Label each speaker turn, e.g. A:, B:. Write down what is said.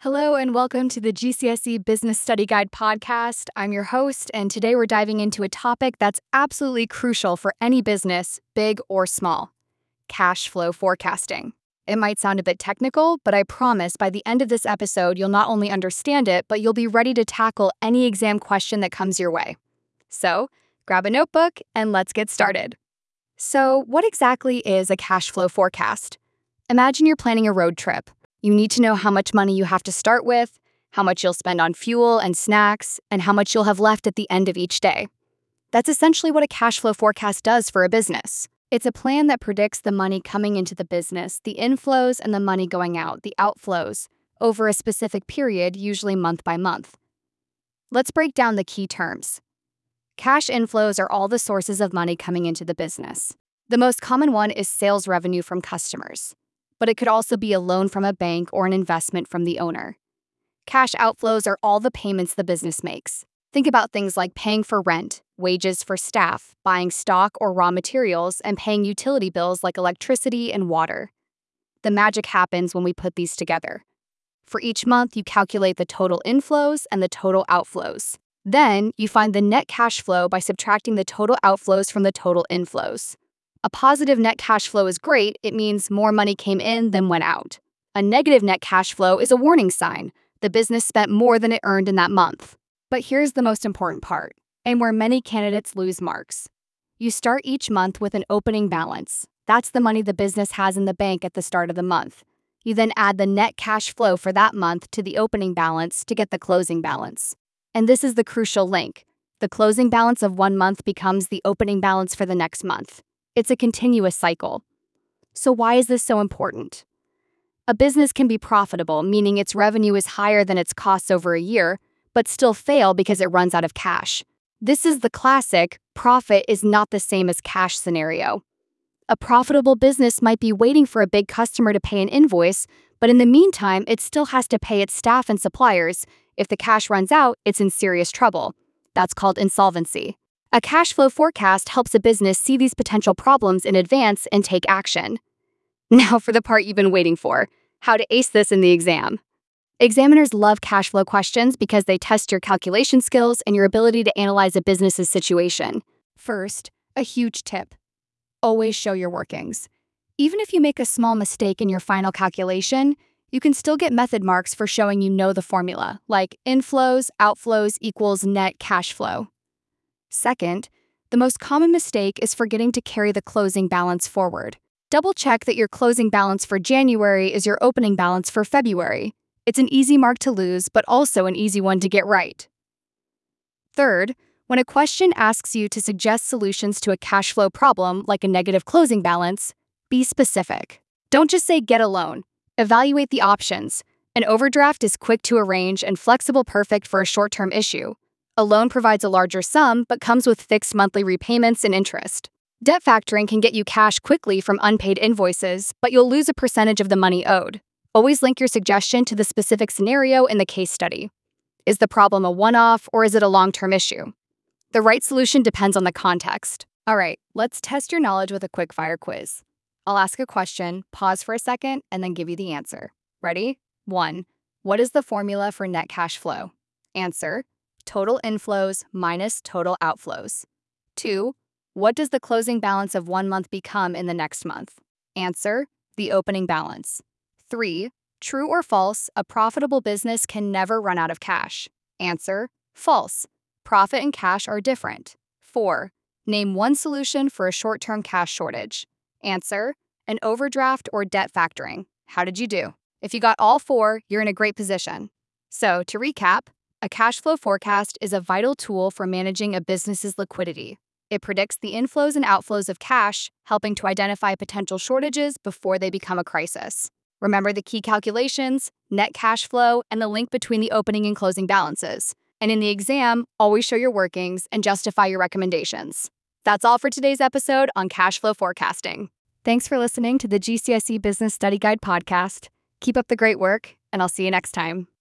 A: Hello and welcome to the GCSE Business Study Guide podcast. I'm your host, and today we're diving into a topic that's absolutely crucial for any business, big or small: cash flow forecasting. It might sound a bit technical, but I promise by the end of this episode, you'll not only understand it, but you'll be ready to tackle any exam question that comes your way. So, grab a notebook and let's get started. So, what exactly is a cash flow forecast? Imagine you're planning a road trip. You need to know how much money you have to start with, how much you'll spend on fuel and snacks, and how much you'll have left at the end of each day. That's essentially what a cash flow forecast does for a business. It's a plan that predicts the money coming into the business, the inflows, and the money going out, the outflows, over a specific period, usually month by month. Let's break down the key terms. Cash inflows are all the sources of money coming into the business. The most common one is sales revenue from customers, but it could also be a loan from a bank or an investment from the owner. Cash outflows are all the payments the business makes. Think about things like paying for rent, wages for staff, buying stock or raw materials, and paying utility bills like electricity and water. The magic happens when we put these together. For each month, you calculate the total inflows and the total outflows. Then, you find the net cash flow by subtracting the total outflows from the total inflows. A positive net cash flow is great. It means more money came in than went out. A negative net cash flow is a warning sign. The business spent more than it earned in that month. But here's the most important part, and where many candidates lose marks. You start each month with an opening balance. That's the money the business has in the bank at the start of the month. You then add the net cash flow for that month to the opening balance to get the closing balance. And this is the crucial link. The closing balance of one month becomes the opening balance for the next month. It's a continuous cycle. So why is this so important? A business can be profitable, meaning its revenue is higher than its costs over a year, but still fail because it runs out of cash. This is the classic profit is not the same as cash scenario. A profitable business might be waiting for a big customer to pay an invoice, but in the meantime, it still has to pay its staff and suppliers. If the cash runs out, it's in serious trouble. That's called insolvency. A cash flow forecast helps a business see these potential problems in advance and take action. Now for the part you've been waiting for: how to ace this in the exam. Examiners love cash flow questions because they test your calculation skills and your ability to analyze a business's situation. First, a huge tip: always show your workings. Even if you make a small mistake in your final calculation, you can still get method marks for showing you know the formula, like inflows, outflows equals net cash flow. Second, the most common mistake is forgetting to carry the closing balance forward. Double check that your closing balance for January is your opening balance for February. It's an easy mark to lose, but also an easy one to get right. Third, when a question asks you to suggest solutions to a cash flow problem like a negative closing balance, be specific. Don't just say get a loan. Evaluate the options. An overdraft is quick to arrange and flexible, perfect for a short-term issue. A loan provides a larger sum, but comes with fixed monthly repayments and interest. Debt factoring can get you cash quickly from unpaid invoices, but you'll lose a percentage of the money owed. Always link your suggestion to the specific scenario in the case study. Is the problem a one-off or is it a long-term issue? The right solution depends on the context. All right, let's test your knowledge with a quick-fire quiz. I'll ask a question, pause for a second, and then give you the answer. Ready? 1. What is the formula for net cash flow? Answer: total inflows minus total outflows. 2. What does the closing balance of one month become in the next month? Answer: the opening balance. 3. True or false, a profitable business can never run out of cash? Answer: false. Profit and cash are different. 4. Name one solution for a short-term cash shortage. Answer: an overdraft or debt factoring. How did you do? If you got all 4, you're in a great position. So, to recap, a cash flow forecast is a vital tool for managing a business's liquidity. It predicts the inflows and outflows of cash, helping to identify potential shortages before they become a crisis. Remember the key calculations, net cash flow, and the link between the opening and closing balances. And in the exam, always show your workings and justify your recommendations. That's all for today's episode on cash flow forecasting. Thanks for listening to the GCSE Business Study Guide podcast. Keep up the great work, and I'll see you next time.